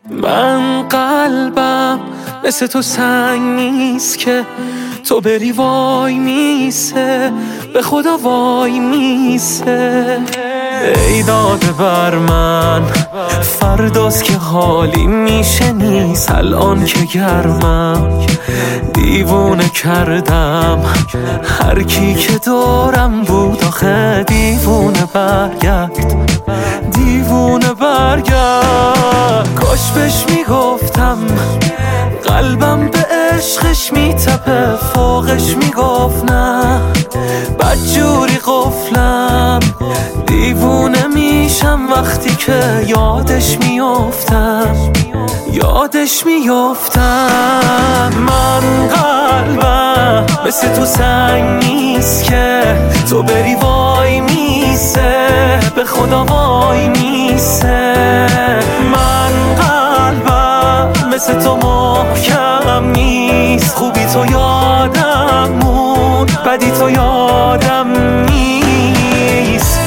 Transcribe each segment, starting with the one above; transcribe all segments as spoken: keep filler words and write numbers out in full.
من قلبم مثل تو سنگ نیست که تو بری وای میسه، به خدا وای میسه. ای داده بر من فرداست که حالی میشه نیست، الان که گرمم دیوونه کردم هر کی که دارم بود. آخه دیوونه برگرد، دیوونه برگرد. کاش بهش میگفتم قلبم به عشقش میتپه، فوقش میگفت نه بدجوری قفلم. دیوونه میشم وقتی که یادش میافتم، یادش میافتم. من قلبم مثل تو سنگ نیست که تو بری وای میسه، به خدا وای میسه. من قلبم مثل تو محکم نیست، خوبی تو یادم مون، بدی تو یادم نیست.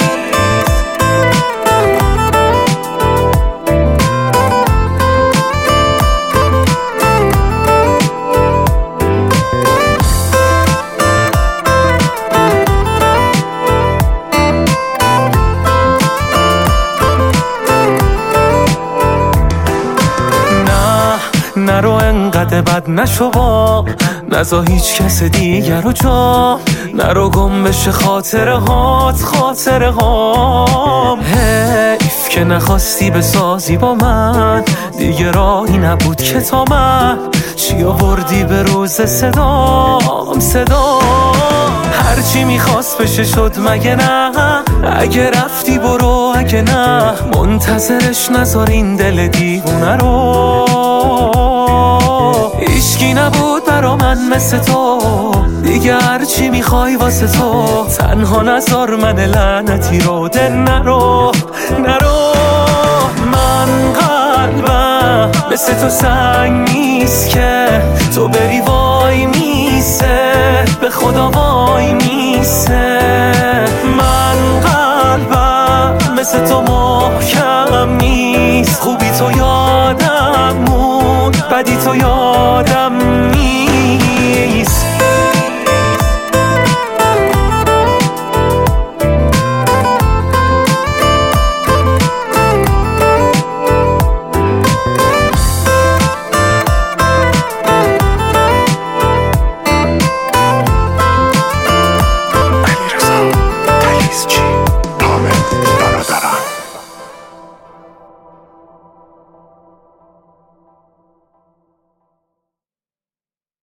نرو انقدر بد نشو با، نزا هیچ کس دیگر رو جا، نرو گم بشه خاطره هات، خاطره هام. حیف که نخواستی بسازی با من، دیگه راهی نبود که تا من چی آوردی به روز صدام، صدام. هرچی میخواست بشه شد مگه نه؟ اگه رفتی برو، اگه نه منتظرش نذار این دل دیوونه رو. هیچکی نبود برا من مثل تو، دیگه هرچی میخوای واسه تو. تنها نذار من لعنتی رو، ده نرو نرو. من قلبم مثل تو سنگ نیست که تو بری وای میسه، به خدا وای میسه. من قلبم مثل تو محکم نیست، خوبی تو